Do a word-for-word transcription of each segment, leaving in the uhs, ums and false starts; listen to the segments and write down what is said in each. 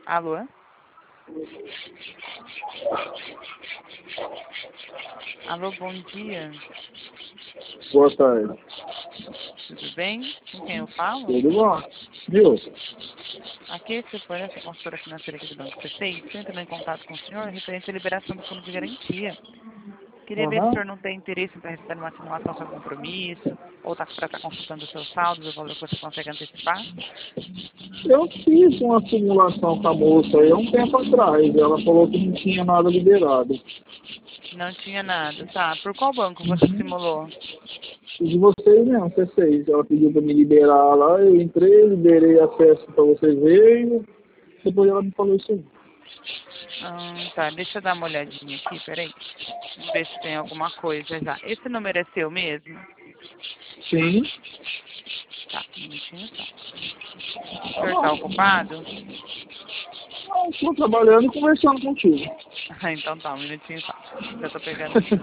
Alô? Alô, bom dia. Boa tarde. Tudo bem? Com quem eu falo? Tudo bom? Viu? Aqui, se for essa consultora financeira aqui do Banco C seis, estou entrando em contato com o senhor referente à liberação do fundo de garantia. Queria ver se o Aham. senhor não tem interesse em estar recebendo uma simulação sem compromisso, ou tá, para estar consultando os seus saldos, o valor que você consegue antecipar. Eu fiz uma simulação com a moça aí há um tempo atrás. Ela falou que não tinha nada liberado. Não tinha nada, tá? Por qual banco você simulou? E de vocês mesmo, C seis. Ela pediu para me liberar lá, eu entrei, liberei acesso para vocês verem. Depois ela me falou isso aí. Hum, tá, deixa eu dar uma olhadinha aqui, peraí. Vamos ver se tem alguma coisa já. Esse número é seu mesmo? Sim. Tá, um minutinho só. O senhor está ocupado? Estou trabalhando e conversando contigo. Ah, então tá, um minutinho só. Já tô pegando aqui.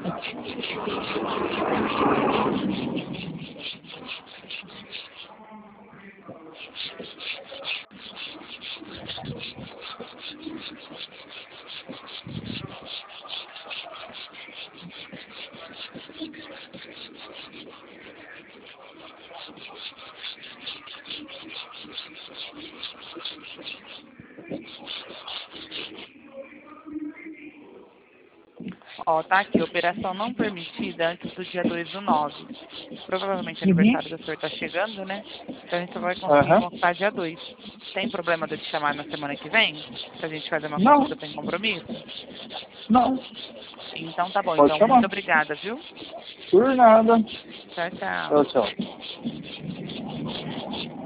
Ó, tá aqui, operação não permitida antes do dia dois do nove. Provavelmente o Uhum. aniversário do senhor tá chegando, né? Então a gente só vai conseguir Aham. consultar dia dois. Tem problema de eu te chamar na semana que vem? Pra gente fazer uma Não. consulta sem compromisso? Não. Então tá bom, Pode então chamar. muito obrigada, viu? Por nada. Tchau, tchau. Tchau, tchau.